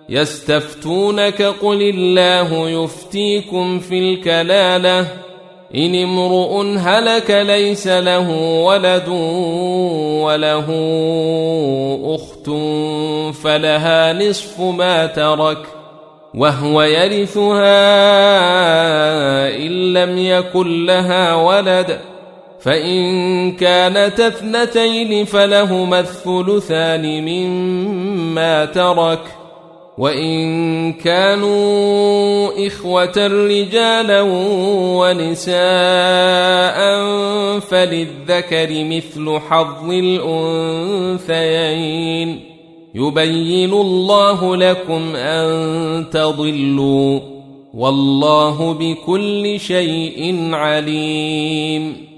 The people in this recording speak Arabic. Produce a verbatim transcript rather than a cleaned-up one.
يستفتونك قل الله يفتيكم في الكلالة إن امرؤ هلك ليس له ولد وله أخت فلها نصف ما ترك وهو يرثها إن لم يكن لها ولد فإن كانت اثنتين فلهما الثلثان مما ترك وإن كانوا إخوة رجالا ونساء فللذكر مثل حظ الأنثيين يبين الله لكم أن تضلوا والله بكل شيء عليم.